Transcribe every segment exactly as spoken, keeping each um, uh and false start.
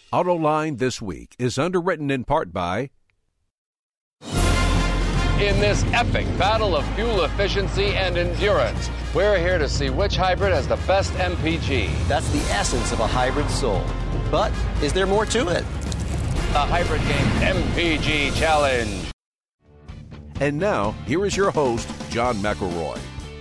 Autoline This Week is underwritten in part by... In this epic battle of fuel efficiency and endurance, we're here to see which hybrid has the best M P G. That's the essence of a hybrid soul. But is there more to it? The Hybrid Game M P G Challenge. And now, here is your host, John McElroy.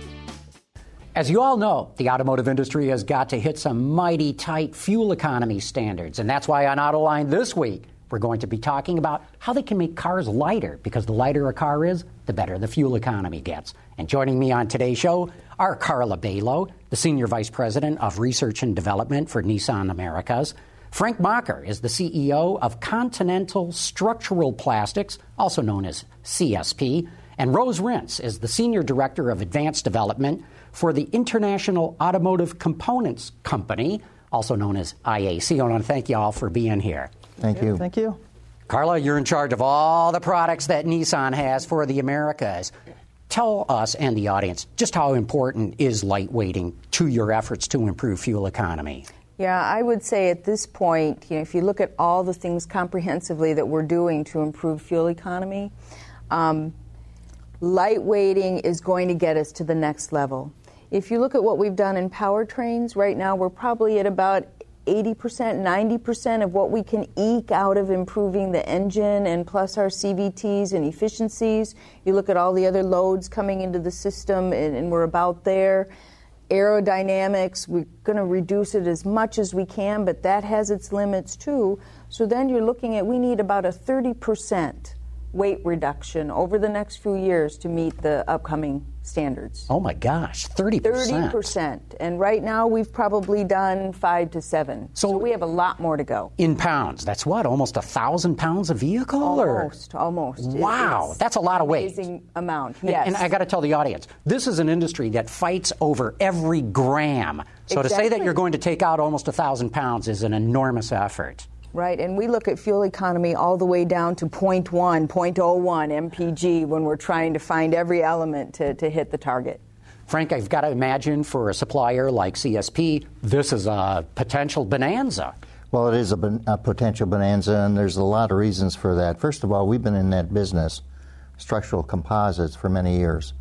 As you all know, the automotive industry has got to hit some mighty tight fuel economy standards. And that's why on Autoline This Week, we're going to be talking about how they can make cars lighter, because the lighter a car is, the better the fuel economy gets. And joining me on today's show are Carla Balow, the Senior Vice President of Research and Development for Nissan Americas. Frank Macher is the C E O of Continental Structural Plastics, also known as C S P. And Rose Rintz is the Senior Director of Advanced Development for the International Automotive Components Company, also known as I A C. I want to thank you all for being here. Thank you. Thank you. Carla, you're in charge of all the products that Nissan has for the Americas. Tell us and the audience just how important is lightweighting to your efforts to improve fuel economy? Yeah, I would say at this point, you know, if you look at all the things comprehensively that we're doing to improve fuel economy, um, lightweighting is going to get us to the next level. If you look at what we've done in powertrains, right now we're probably at about eighty percent, ninety percent of what we can eke out of improving the engine and plus our C V Ts and efficiencies. You look at all the other loads coming into the system and, and we're about there. Aerodynamics, we're going to reduce it as much as we can, but that has its limits too. So then you're looking at, we need about a thirty percent weight reduction over the next few years to meet the upcoming standards. Oh my gosh, thirty percent. thirty percent. And right now we've probably done five to seven. So, so we have a lot more to go. In pounds, that's what, almost a thousand pounds a vehicle? Almost, or? almost. Wow, that's a lot of weight. Amazing amount, And, yes. and I got to tell the audience, this is an industry that fights over every gram. So exactly. To say that you're going to take out almost a thousand pounds is an enormous effort. Right, and we look at fuel economy all the way down to zero point one, zero point zero one M P G when we're trying to find every element to, to hit the target. Frank, I've got to imagine for a supplier like C S P, this is a potential bonanza. Well, it is a, bon- a potential bonanza, and there's a lot of reasons for that. First of all, we've been in that business, structural composites, for many years.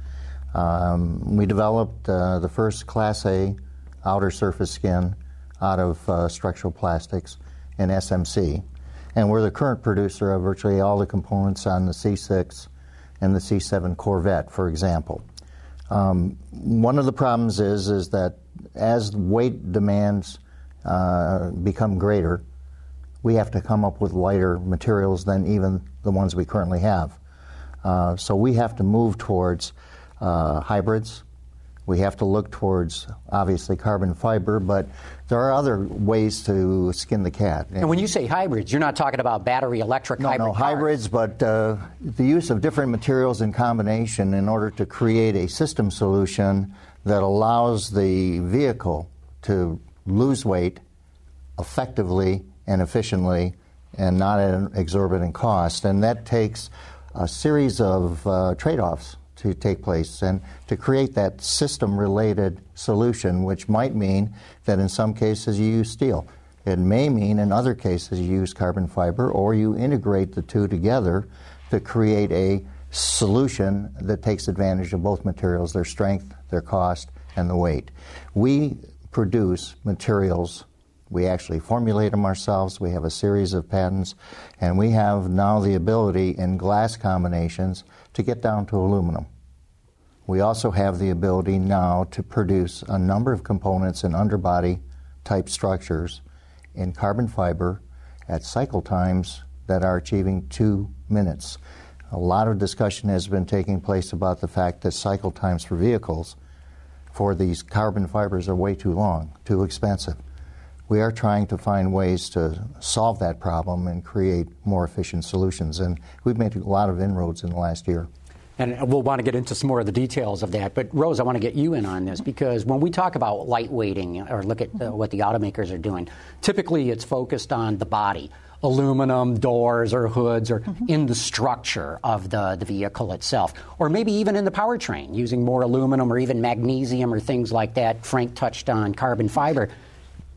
Um, we developed uh, the first Class A outer surface skin out of uh, structural plastics in S M C, and we're the current producer of virtually all the components on the C six and the C seven Corvette, for example. Um, one of the problems is is that as weight demands uh, become greater, we have to come up with lighter materials than even the ones we currently have. Uh, so we have to move towards uh, hybrids. We have to look towards, obviously, carbon fiber, but there are other ways to skin the cat. And when you say hybrids, you're not talking about battery electric no, hybrid No, cars. hybrids, but uh, the use of different materials in combination in order to create a system solution that allows the vehicle to lose weight effectively and efficiently and not at an exorbitant cost. And that takes a series of uh, trade-offs to take place and to create that system-related solution, which might mean that in some cases you use steel. It may mean in other cases you use carbon fiber, or you integrate the two together to create a solution that takes advantage of both materials, their strength, their cost, and the weight. We produce materials. We actually formulate them ourselves. We have a series of patents, and we have now the ability in glass combinations to get down to aluminum. We also have the ability now to produce a number of components in underbody type structures in carbon fiber at cycle times that are achieving two minutes. A lot of discussion has been taking place about the fact that cycle times for vehicles for these carbon fibers are way too long, too expensive. We are trying to find ways to solve that problem and create more efficient solutions, and we've made a lot of inroads in the last year. And we'll want to get into some more of the details of that. But, Rose, I want to get you in on this, because when we talk about lightweighting or look at uh, what the automakers are doing, typically it's focused on the body, aluminum doors or hoods, or mm-hmm. in the structure of the, the vehicle itself, or maybe even in the powertrain, using more aluminum or even magnesium or things like that. Frank touched on carbon fiber.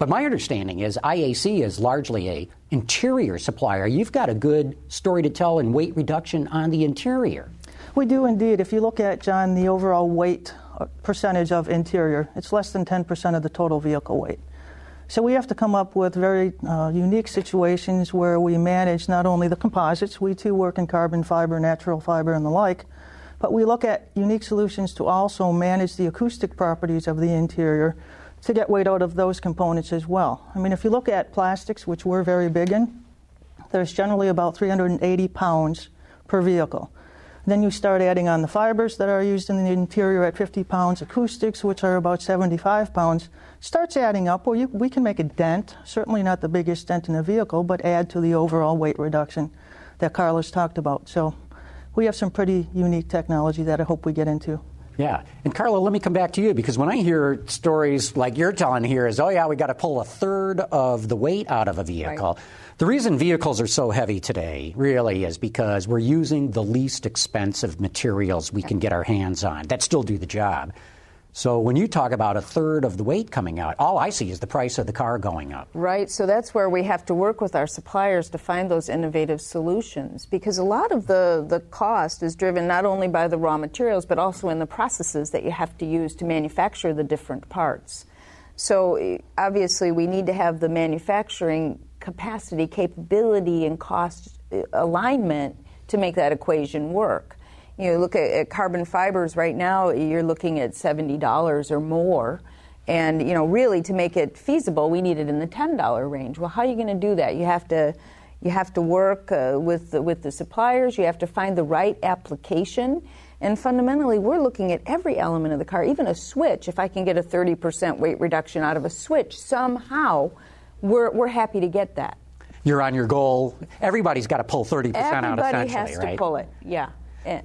But my understanding is I A C is largely a interior supplier. You've got a good story to tell in weight reduction on the interior. We do indeed. If you look at, John, the overall weight percentage of interior, it's less than ten percent of the total vehicle weight. So we have to come up with very uh, unique situations where we manage not only the composites, we too work in carbon fiber, natural fiber, and the like, but we look at unique solutions to also manage the acoustic properties of the interior to get weight out of those components as well. I mean, if you look at plastics, which we're very big in, there's generally about three hundred eighty pounds per vehicle. Then you start adding on the fibers that are used in the interior at fifty pounds, acoustics, which are about seventy-five pounds. Starts adding up, or you, we can make a dent, certainly not the biggest dent in the vehicle, but add to the overall weight reduction that Carla's talked about. So we have some pretty unique technology that I hope we get into. Yeah. And Carla, let me come back to you, because when I hear stories like you're telling here is, oh, yeah, we got to pull a third of the weight out of a vehicle. Right. The reason vehicles are so heavy today really is because we're using the least expensive materials we can get our hands on that still do the job. So when you talk about a third of the weight coming out, all I see is the price of the car going up. Right. So that's where we have to work with our suppliers to find those innovative solutions, because a lot of the, the cost is driven not only by the raw materials, but also in the processes that you have to use to manufacture the different parts. So obviously we need to have the manufacturing capacity, capability, and cost alignment to make that equation work. You know, look at, at carbon fibers right now, you're looking at seventy dollars or more. And, you know, really to make it feasible, we need it in the ten dollar range. Well, how are you going to do that? You have to you have to work uh, with, the, with the suppliers. You have to find the right application. And fundamentally, we're looking at every element of the car, even a switch. If I can get a thirty percent weight reduction out of a switch, somehow we're, we're happy to get that. You're on your goal. Everybody's got to pull thirty percent out, essentially, right? Everybody has to pull it, yeah. And,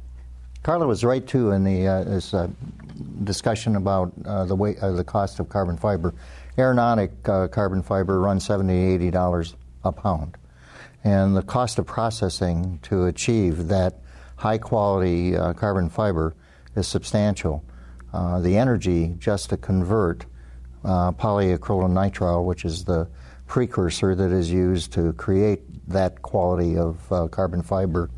Carla was right, too, in the uh, this uh, discussion about uh, the weight, uh, the cost of carbon fiber. Aeronautic uh, carbon fiber runs seventy dollars, eighty dollars a pound. And the cost of processing to achieve that high-quality uh, carbon fiber is substantial. Uh, the energy just to convert uh, polyacrylonitrile, which is the precursor that is used to create that quality of uh, carbon fiber,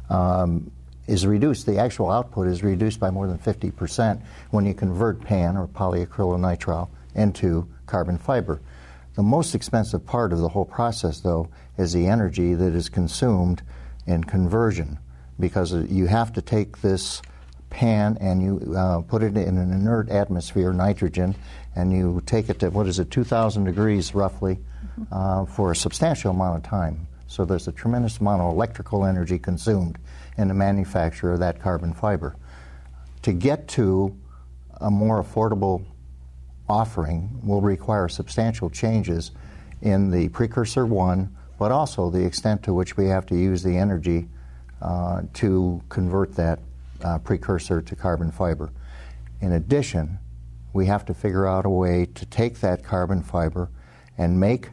um, is reduced. The actual output is reduced by more than fifty percent when you convert P A N, or polyacrylonitrile, into carbon fiber. The most expensive part of the whole process, though, is the energy that is consumed in conversion, because you have to take this P A N and you uh, put it in an inert atmosphere, nitrogen, and you take it to, what is it, two thousand degrees roughly, uh, for a substantial amount of time. So there's a tremendous amount of electrical energy consumed in the manufacture of that carbon fiber. To get to a more affordable offering will require substantial changes in the precursor one, but also the extent to which we have to use the energy uh, to convert that uh, precursor to carbon fiber. In addition, we have to figure out a way to take that carbon fiber and make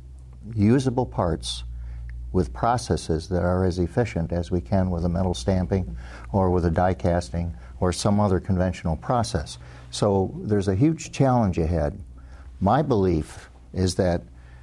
usable parts with processes that are as efficient as we can with a metal stamping or with a die casting or some other conventional process. So there's a huge challenge ahead. My belief is that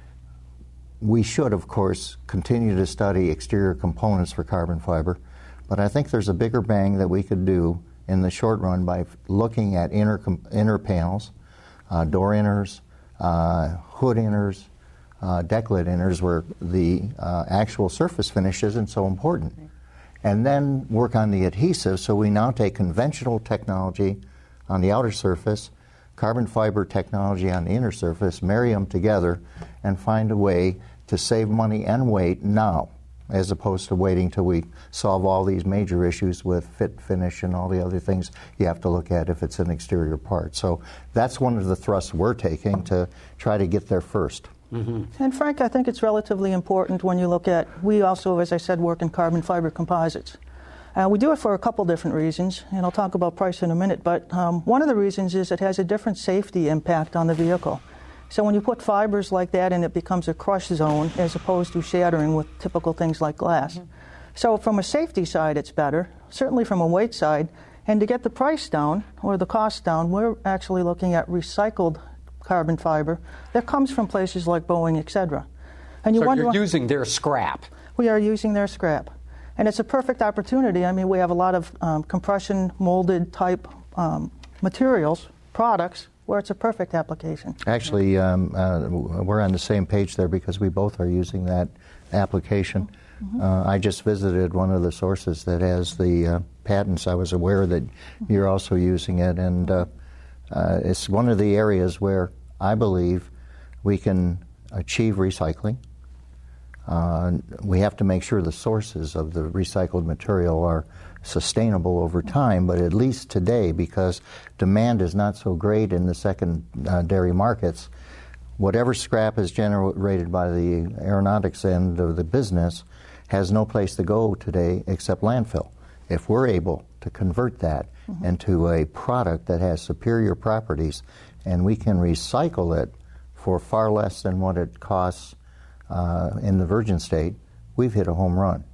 we should, of course, continue to study exterior components for carbon fiber, but I think there's a bigger bang that we could do in the short run by looking at inner, inner panels, uh, door inners, uh, hood inners, Uh, deck lid inners, where the uh, actual surface finish isn't so important. Okay. And then work on the adhesive, so we now take conventional technology on the outer surface, carbon fiber technology on the inner surface, marry them together, and find a way to save money and weight now, as opposed to waiting till we solve all these major issues with fit, finish, and all the other things you have to look at if it's an exterior part. So that's one of the thrusts we're taking to try to get there first. Mm-hmm. And Frank, I think it's relatively important when you look at, we also, as I said, work in carbon fiber composites. Uh, we do it for a couple different reasons, and I'll talk about price in a minute, but um, one of the reasons is it has a different safety impact on the vehicle. So when you put fibers like that in, it becomes a crush zone as opposed to shattering with typical things like glass. Mm-hmm. So from a safety side, it's better, certainly from a weight side, and to get the price down, or the cost down, we're actually looking at recycled carbon fiber that comes from places like Boeing, et cetera. And you so wonder, you're using their scrap. We are using their scrap. And it's a perfect opportunity. I mean, we have a lot of um, compression molded type um, materials, products, where it's a perfect application. Actually, um, uh, we're on the same page there because we both are using that application. Mm-hmm. uh, I just visited one of the sources that has the uh, patents. I was aware that mm-hmm. you're also using it, and uh, uh, it's one of the areas where I believe we can achieve recycling. Uh, we have to make sure the sources of the recycled material are sustainable over time, but at least today, because demand is not so great in the secondary uh, markets, whatever scrap is generated by the aeronautics end of the business has no place to go today except landfill. If we're able to convert that mm-hmm. into a product that has superior properties and we can recycle it for far less than what it costs uh, in the virgin state, we've hit a home run.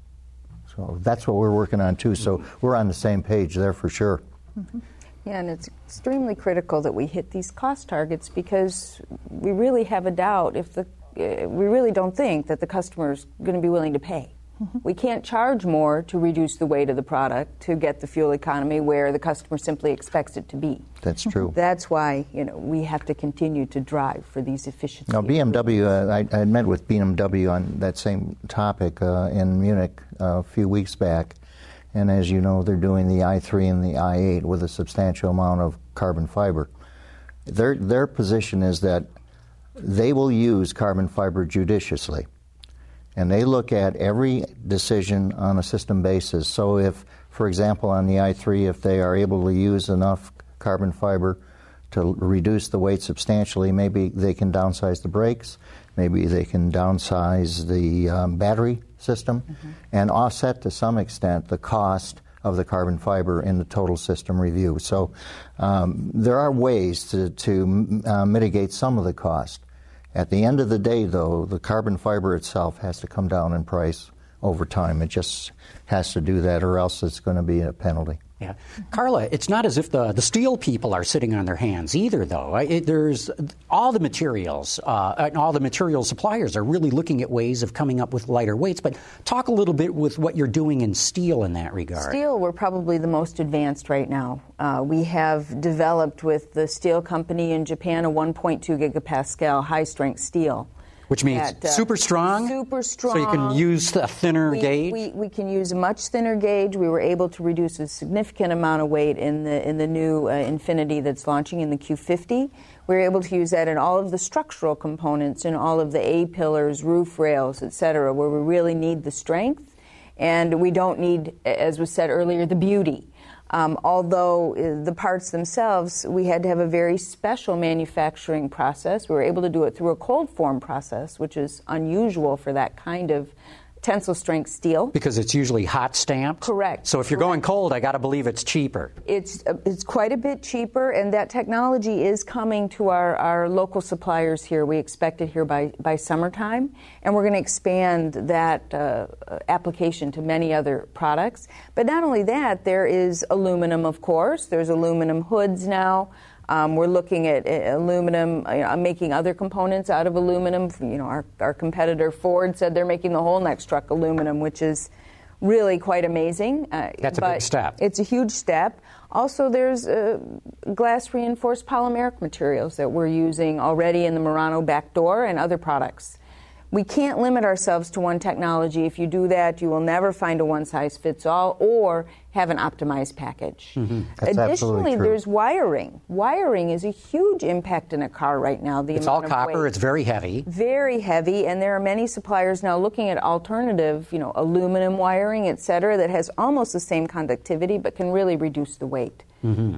So that's what we're working on, too. So we're on the same page there for sure. Mm-hmm. Yeah, and it's extremely critical that we hit these cost targets because we really have a doubt if the, uh, we really don't think that the customer's going to be willing to pay. Mm-hmm. We can't charge more to reduce the weight of the product to get the fuel economy where the customer simply expects it to be. That's true. That's why, you know, we have to continue to drive for these efficiencies. Now, B M W, uh, I, I met with B M W on that same topic uh, in Munich uh, a few weeks back, and as you know, they're doing the i three and the i eight with a substantial amount of carbon fiber. Their, their position is that they will use carbon fiber judiciously. And they look at every decision on a system basis. So if, for example, on the i three, if they are able to use enough carbon fiber to reduce the weight substantially, maybe they can downsize the brakes, maybe they can downsize the um, battery system, mm-hmm. and offset to some extent the cost of the carbon fiber in the total system review. So um, there are ways to, to uh, mitigate some of the cost. At the end of the day, though, the carbon fiber itself has to come down in price over time. It just has to do that, or else it's going to be a penalty. Yeah. Carla, it's not as if the, the steel people are sitting on their hands either, though. It, there's all the materials, uh, and all the material suppliers are really looking at ways of coming up with lighter weights. But talk a little bit with what you're doing in steel in that regard. Steel, we're probably the most advanced right now. Uh, we have developed with the steel company in Japan a one point two gigapascal high-strength steel. Which means At, uh, super strong? Super strong. So you can use a thinner we, gauge? We, we can use a much thinner gauge. We were able to reduce a significant amount of weight in the in the new uh, Infinity that's launching in the Q fifty. We were able to use that in all of the structural components, in all of the A-pillars, roof rails, et cetera, where we really need the strength. And we don't need, as was said earlier, the beauty. Um, although uh, the parts themselves, we had to have a very special manufacturing process. We were able to do it through a cold form process, which is unusual for that kind of tensile strength steel. Because it's usually hot stamped? Correct. So if you're Correct. going cold, I got to believe it's cheaper. It's uh, it's quite a bit cheaper, and that technology is coming to our, our local suppliers here. We expect it here by, by summertime, and we're going to expand that uh, application to many other products. But not only that, there is aluminum, of course. There's aluminum hoods now. Um, we're looking at uh, aluminum, uh, making other components out of aluminum. You know, our, our competitor Ford said they're making the whole next truck aluminum, which is really quite amazing. Uh, That's a big step. It's a huge step. Also, there's uh, glass-reinforced polymeric materials that we're using already in the Murano back door and other products. We can't limit ourselves to one technology. If you do that, you will never find a one-size-fits-all or have an optimized package. Mm-hmm. That's Additionally, true. there's wiring. Wiring is a huge impact in a car right now. The It's all amount of copper. weight. It's very heavy. Very heavy, and there are many suppliers now looking at alternative, you know, aluminum wiring, et cetera, that has almost the same conductivity but can really reduce the weight. Mm-hmm.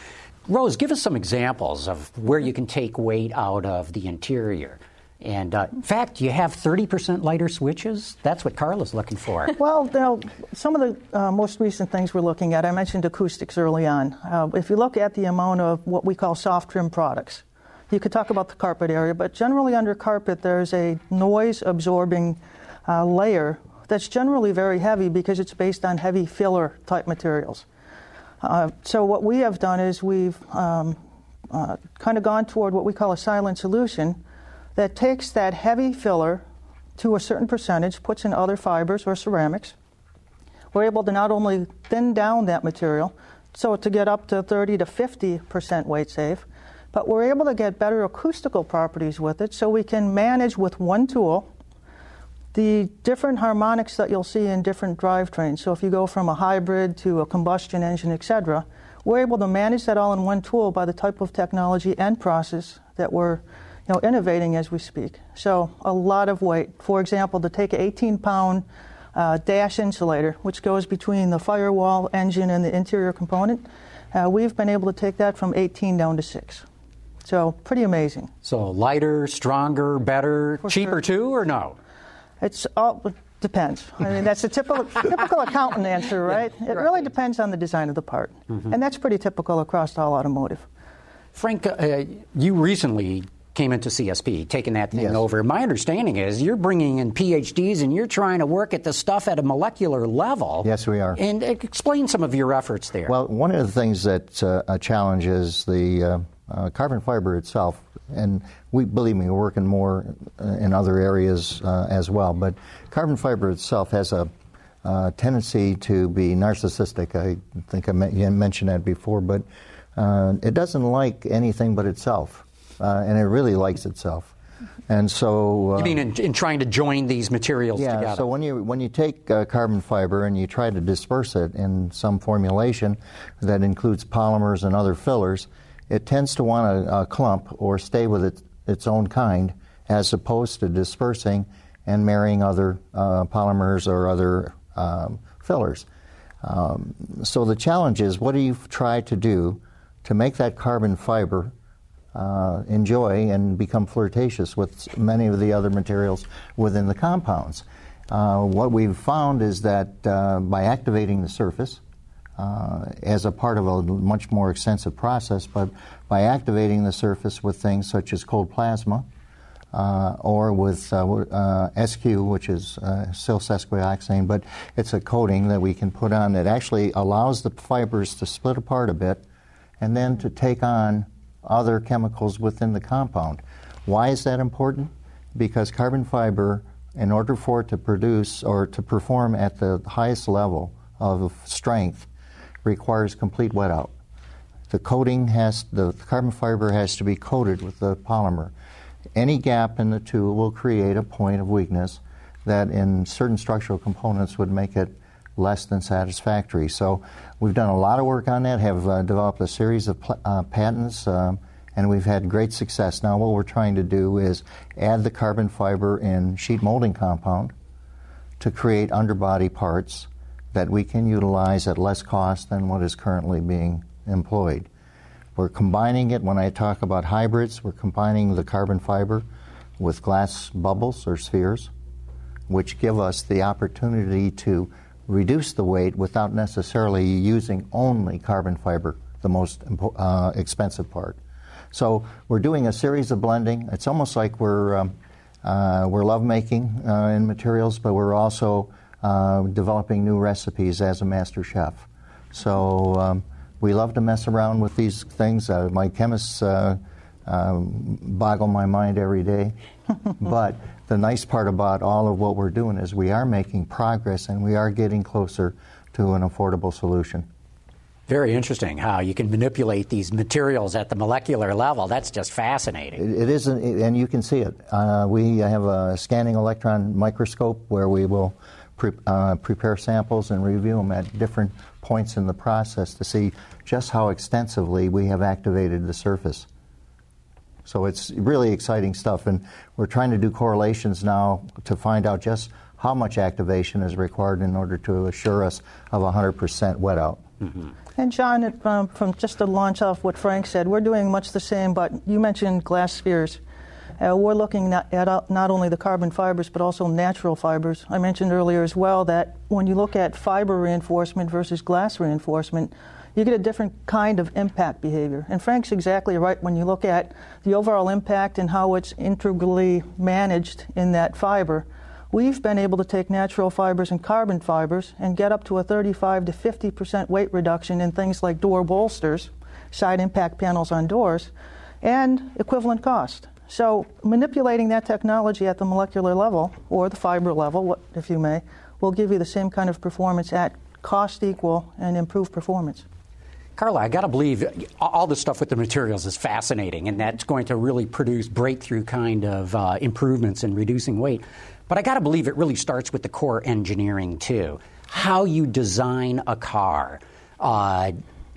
Rose, give us some examples of where you can take weight out of the interior. And, uh, in fact, you have thirty percent lighter switches? That's what Carla's looking for. Well, you know, some of the uh, most recent things we're looking at, I mentioned acoustics early on. Uh, if you look at the amount of what we call soft trim products, you could talk about the carpet area, but generally under carpet there's a noise-absorbing uh, layer that's generally very heavy because it's based on heavy filler-type materials. Uh, so what we have done is we've um, uh, kind of gone toward what we call a silent solution that takes that heavy filler to a certain percentage, puts in other fibers or ceramics. We're able to not only thin down that material, so to get up to thirty to fifty percent weight save, but we're able to get better acoustical properties with it, so we can manage with one tool the different harmonics that you'll see in different drivetrains. So if you go from a hybrid to a combustion engine, et cetera, we're able to manage that all in one tool by the type of technology and process that we're you know, innovating as we speak. So a lot of weight. For example, to take an eighteen pound uh, dash insulator, which goes between the firewall, engine, and the interior component, uh, we've been able to take that from eighteen down to six. So pretty amazing. So lighter, stronger, better, For cheaper sure. too, or no? It's all depends. I mean, that's a typical typical accountant answer, right? Yeah, it right. really depends on the design of the part, mm-hmm. and that's pretty typical across all automotive. Frank, uh, you recently came into C S P, taking that thing Yes. over. My understanding is you're bringing in P H Ds and you're trying to work at the stuff at a molecular level. Yes, we are. And explain some of your efforts there. Well, one of the things that's uh, a challenge is the uh, uh, carbon fiber itself, and we believe me, we're working more uh, in other areas uh, as well. But carbon fiber itself has a uh, tendency to be narcissistic. I think I me- mentioned that before, but uh, it doesn't like anything but itself. Uh, and it really likes itself, and so. Uh, you mean in, in trying to join these materials yeah, together? so when you when you take uh, carbon fiber and you try to disperse it in some formulation that includes polymers and other fillers, it tends to want a, a clump or stay with it, its own kind, as opposed to dispersing and marrying other uh, polymers or other um, fillers. Um, so the challenge is, what do you try to do to make that carbon fiber Uh, enjoy and become flirtatious with many of the other materials within the compounds? Uh, what we've found is that uh, by activating the surface uh, as a part of a much more extensive process, but by activating the surface with things such as cold plasma uh, or with uh, uh, S Q, which is uh, silsesquioxane, but it's a coating that we can put on that actually allows the fibers to split apart a bit and then to take on other chemicals within the compound. Why is that important? Because carbon fiber, in order for it to produce or to perform at the highest level of strength, requires complete wet out. The coating has, the carbon fiber has to be coated with the polymer. Any gap in the two will create a point of weakness that in certain structural components would make it less than satisfactory. So we've done a lot of work on that, have uh, developed a series of pl- uh, patents, um, and we've had great success. Now what we're trying to do is add the carbon fiber in sheet molding compound to create underbody parts that we can utilize at less cost than what is currently being employed. We're combining it, when I talk about hybrids, we're combining the carbon fiber with glass bubbles or spheres, which give us the opportunity to reduce the weight without necessarily using only carbon fiber, the most uh, expensive part. So we're doing a series of blending. It's almost like we're um, uh, we're lovemaking uh, in materials, but we're also uh, developing new recipes as a master chef. So um, we love to mess around with these things. Uh, my chemists uh, um, boggle my mind every day, but the nice part about all of what we're doing is we are making progress and we are getting closer to an affordable solution. Very interesting how you can manipulate these materials at the molecular level. That's just fascinating. It, it is, and you can see it. Uh, we have a scanning electron microscope where we will pre- uh, prepare samples and review them at different points in the process to see just how extensively we have activated the surface. So it's really exciting stuff, and we're trying to do correlations now to find out just how much activation is required in order to assure us of one hundred percent wet out. Mm-hmm. And John, it, um, from just to launch off what Frank said, we're doing much the same, but you mentioned glass spheres. Uh, we're looking not, at uh, not only the carbon fibers, but also natural fibers. I mentioned earlier as well that when you look at fiber reinforcement versus glass reinforcement, you get a different kind of impact behavior. And Frank's exactly right when you look at the overall impact and how it's integrally managed in that fiber. We've been able to take natural fibers and carbon fibers and get up to a thirty-five to fifty percent weight reduction in things like door bolsters, side impact panels on doors, and equivalent cost. So manipulating that technology at the molecular level, or the fiber level, if you may, will give you the same kind of performance at cost equal and improved performance. Carla, I got to believe all this stuff with the materials is fascinating, and that's going to really produce breakthrough kind of uh, improvements in reducing weight. But I got to believe it really starts with the core engineering, too. How you design a car, uh,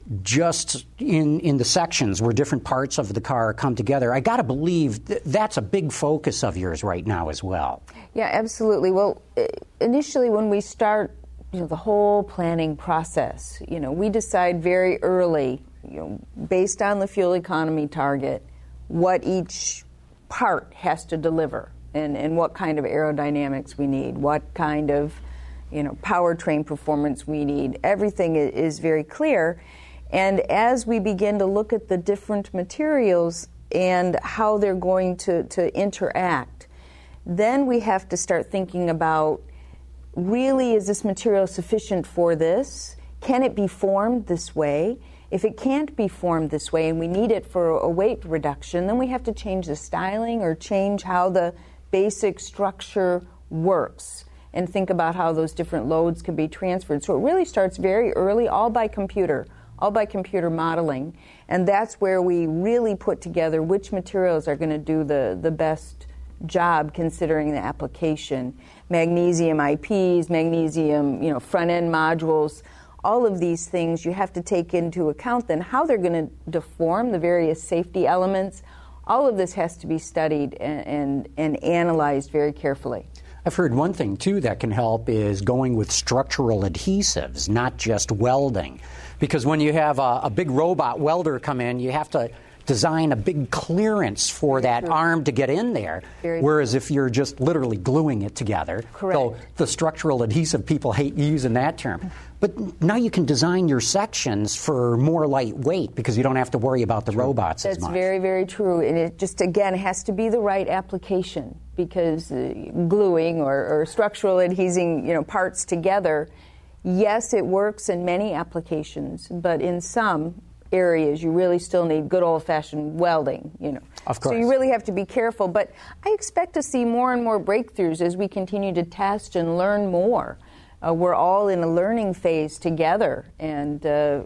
just in, in the sections where different parts of the car come together. I got to believe th- that's a big focus of yours right now as well. Yeah, absolutely. Well, initially when we start you know, the whole planning process, you know, we decide very early, you know, based on the fuel economy target, what each part has to deliver and, and what kind of aerodynamics we need, what kind of, you know, powertrain performance we need. Everything is very clear. And as we begin to look at the different materials and how they're going to, to interact, then we have to start thinking about, really, is this material sufficient for this? Can it be formed this way? If it can't be formed this way and we need it for a weight reduction, then we have to change the styling or change how the basic structure works and think about how those different loads can be transferred. So it really starts very early, all by computer, all by computer modeling. And that's where we really put together which materials are going to do the, the best job considering the application. Magnesium I Ps, magnesium, you know, front-end modules, all of these things you have to take into account then how they're going to deform the various safety elements. All of this has to be studied and, and, and analyzed very carefully. I've heard one thing, too, that can help is going with structural adhesives, not just welding. Because when you have a, a big robot welder come in, you have to design a big clearance for that True. arm to get in there, Very whereas true. if you're just literally gluing it together. Correct. So the structural adhesive, people hate using that term. But now you can design your sections for more lightweight because you don't have to worry about the robots That's as much. That's very, very true. And it just, again, has to be the right application because uh, gluing or, or structural adhesing, you know, parts together, yes, it works in many applications, but in some areas you really still need good old-fashioned welding, you know. Of course. So you really have to be careful. But I expect to see more and more breakthroughs as we continue to test and learn more. Uh, we're all in a learning phase together, and uh,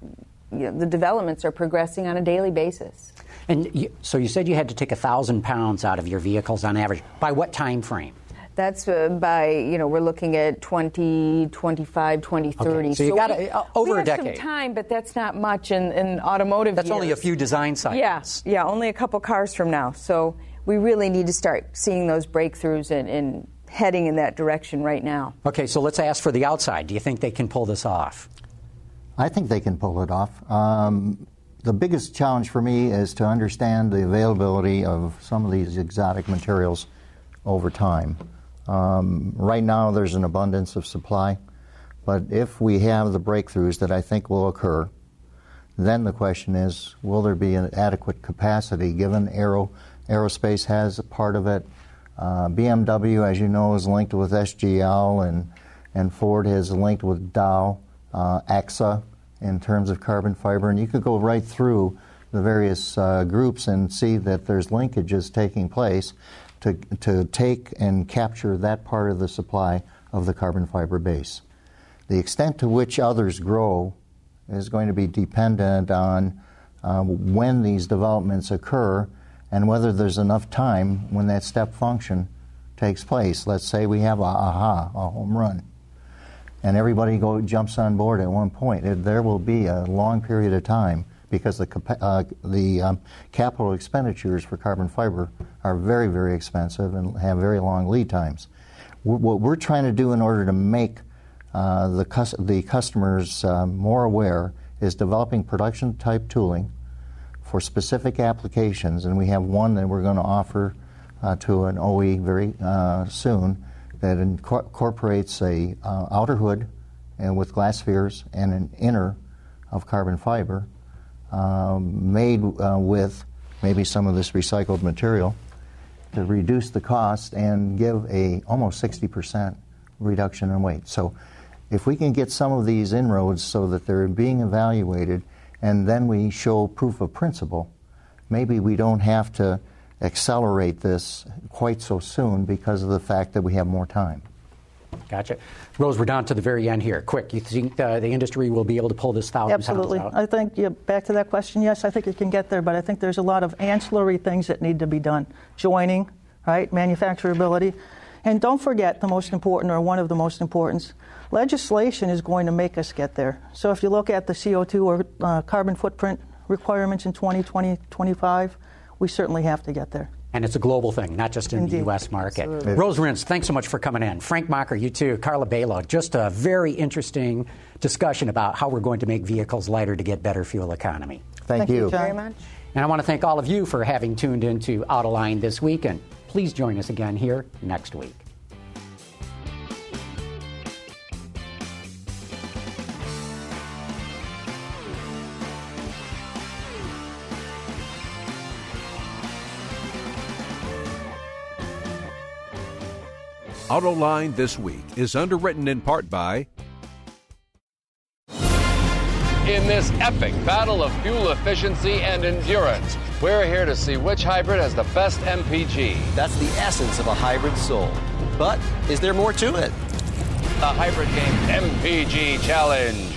you know, the developments are progressing on a daily basis. And you, so you said you had to take a thousand pounds out of your vehicles on average. By what time frame? That's uh, by, you know, we're looking at twenty twenty-five, twenty thirty. Okay. So you got we, uh, over we a decade. We have some time, but that's not much in, in automotive That's years. only a few design cycles. Yeah, yeah, only a couple cars from now. So we really need to start seeing those breakthroughs and, and heading in that direction right now. Okay, so let's ask for the outside. Do you think they can pull this off? I think they can pull it off. Um, the biggest challenge for me is to understand the availability of some of these exotic materials over time. Um, right now there's an abundance of supply, but if we have the breakthroughs that I think will occur, then the question is, will there be an adequate capacity given aero, aerospace has a part of it. Uh, B M W, as you know, is linked with S G L, and, and Ford is linked with Dow, uh, A X A in terms of carbon fiber, and you could go right through the various uh, groups and see that there's linkages taking place to, to take and capture that part of the supply of the carbon fiber base. The extent to which others grow is going to be dependent on uh, when these developments occur and whether there's enough time when that step function takes place. Let's say we have a aha, a home run, and everybody go jumps on board at one point. It, there will be a long period of time because the, uh, the um, capital expenditures for carbon fiber are very, very expensive and have very long lead times. W- what we're trying to do in order to make uh, the, cus- the customers uh, more aware is developing production-type tooling for specific applications, and we have one that we're going to offer uh, to an O E very uh, soon that inco- incorporates a uh, outer hood and with glass spheres and an inner of carbon fiber um, made uh, with maybe some of this recycled material to reduce the cost and give a almost sixty percent reduction in weight. So if we can get some of these inroads so that they're being evaluated and then we show proof of principle, maybe we don't have to accelerate this quite so soon because of the fact that we have more time. Gotcha. Rose, we're down to the very end here. Quick, you think uh, the industry will be able to pull this thousand Absolutely. pounds out? I think, yeah, back to that question, yes, I think it can get there, but I think there's a lot of ancillary things that need to be done. Joining, right, manufacturability. And don't forget the most important, or one of the most important, legislation is going to make us get there. So if you look at the C O two or uh, carbon footprint requirements in twenty twenty, twenty-five, we certainly have to get there. And it's a global thing, not just in Indeed. the U S market. Absolutely. Rose Rins, thanks so much for coming in. Frank Mocker, you too. Carla Balow, just a very interesting discussion about how we're going to make vehicles lighter to get better fuel economy. Thank, Thank you. you, John. Very much. And I want to thank all of you for having tuned into Autoline this week, and please join us again here next week. Autoline This Week is underwritten in part by... In this epic battle of fuel efficiency and endurance, we're here to see which hybrid has the best M P G. That's the essence of a hybrid soul. But is there more to it? The Hybrid Game M P G Challenge.